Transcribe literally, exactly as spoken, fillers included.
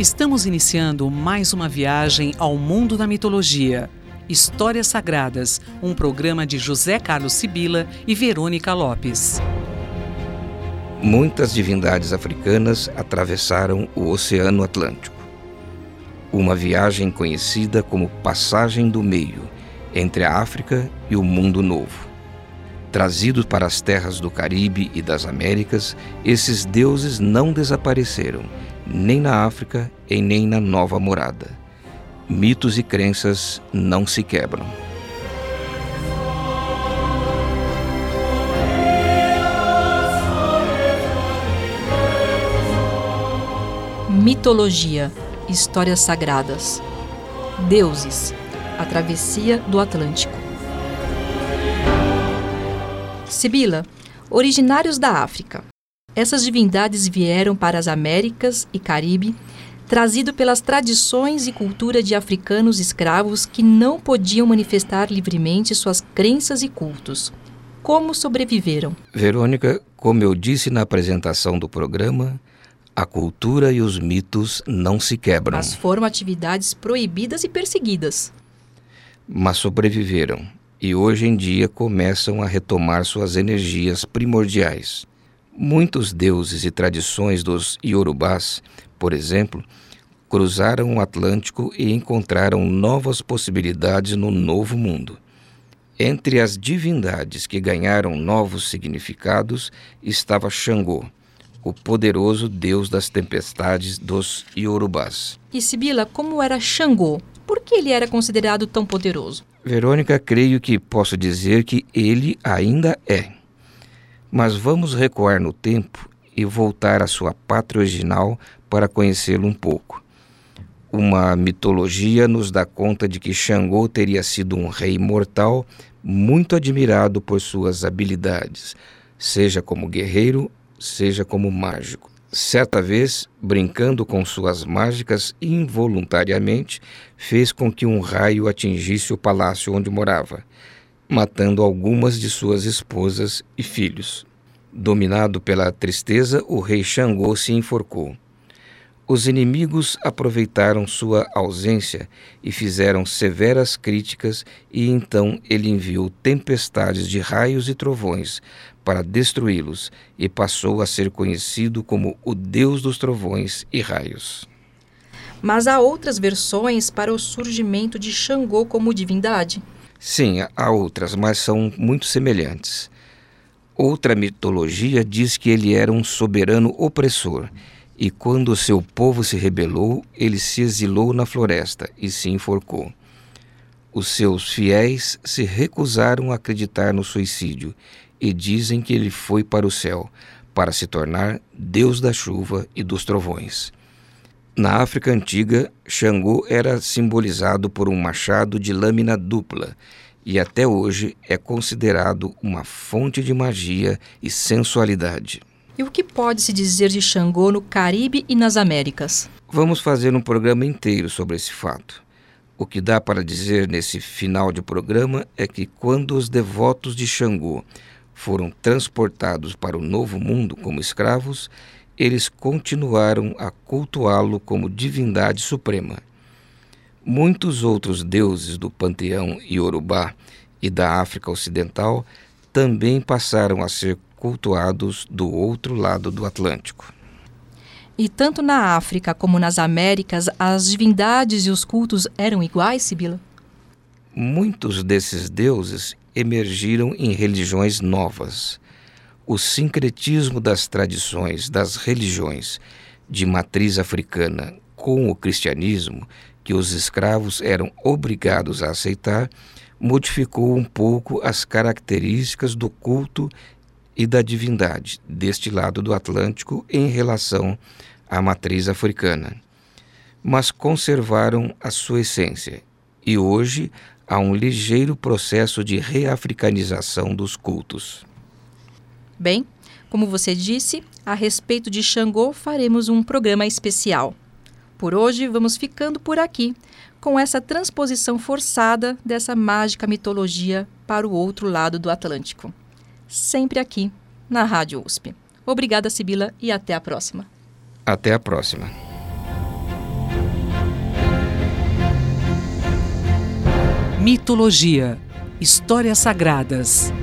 Estamos iniciando mais uma viagem ao mundo da mitologia. Histórias Sagradas, um programa de José Carlos Sibila e Verônica Lopes. Muitas divindades africanas atravessaram o Oceano Atlântico. Uma viagem conhecida como Passagem do Meio, entre a África e o Mundo Novo. Trazidos para as terras do Caribe e das Américas, esses deuses não desapareceram, nem na África e nem na Nova Morada. Mitos e crenças não se quebram. Mitologia, histórias sagradas. Deuses, a travessia do Atlântico. Sibila, originários da África. Essas divindades vieram para as Américas e Caribe, trazido pelas tradições e cultura de africanos escravos que não podiam manifestar livremente suas crenças e cultos. Como sobreviveram? Verônica, como eu disse na apresentação do programa, a cultura e os mitos não se quebram. Mas foram atividades proibidas e perseguidas. Mas sobreviveram e hoje em dia começam a retomar suas energias primordiais. Muitos deuses e tradições dos Iorubás, por exemplo, cruzaram o Atlântico e encontraram novas possibilidades no Novo Mundo. Entre as divindades que ganharam novos significados estava Xangô, o poderoso deus das tempestades dos Iorubás. E Sibila, como era Xangô? Por que ele era considerado tão poderoso? Verônica, creio que posso dizer que ele ainda é. Mas vamos recuar no tempo e voltar à sua pátria original para conhecê-lo um pouco. Uma mitologia nos dá conta de que Xangô teria sido um rei mortal muito admirado por suas habilidades, seja como guerreiro, seja como mágico. Certa vez, brincando com suas mágicas, involuntariamente, fez com que um raio atingisse o palácio onde morava, matando algumas de suas esposas e filhos. Dominado pela tristeza, o rei Xangô se enforcou. Os inimigos aproveitaram sua ausência e fizeram severas críticas, e então ele enviou tempestades de raios e trovões para destruí-los, e passou a ser conhecido como o Deus dos Trovões e Raios. Mas há outras versões para o surgimento de Xangô como divindade? Sim, há outras, mas são muito semelhantes. Outra mitologia diz que ele era um soberano opressor, e quando seu povo se rebelou, ele se exilou na floresta e se enforcou. Os seus fiéis se recusaram a acreditar no suicídio e dizem que ele foi para o céu, para se tornar Deus da chuva e dos trovões. Na África Antiga, Xangô era simbolizado por um machado de lâmina dupla, e até hoje é considerado uma fonte de magia e sensualidade. E o que pode-se dizer de Xangô no Caribe e nas Américas? Vamos fazer um programa inteiro sobre esse fato. O que dá para dizer nesse final de programa é que quando os devotos de Xangô foram transportados para o Novo Mundo como escravos, eles continuaram a cultuá-lo como divindade suprema. Muitos outros deuses do panteão Iorubá e da África Ocidental também passaram a ser cultuados do outro lado do Atlântico. E tanto na África como nas Américas, as divindades e os cultos eram iguais, Sibila? Muitos desses deuses emergiram em religiões novas. O sincretismo das tradições das religiões de matriz africana com o cristianismo, que os escravos eram obrigados a aceitar, modificou um pouco as características do culto e da divindade deste lado do Atlântico em relação à matriz africana. Mas conservaram a sua essência, e hoje há um ligeiro processo de reafricanização dos cultos. Bem, como você disse, a respeito de Xangô faremos um programa especial. Por hoje vamos ficando por aqui, com essa transposição forçada dessa mágica mitologia para o outro lado do Atlântico. Sempre aqui, na Rádio U S P. Obrigada, Sibila, e até a próxima. Até a próxima. Mitologia, histórias sagradas.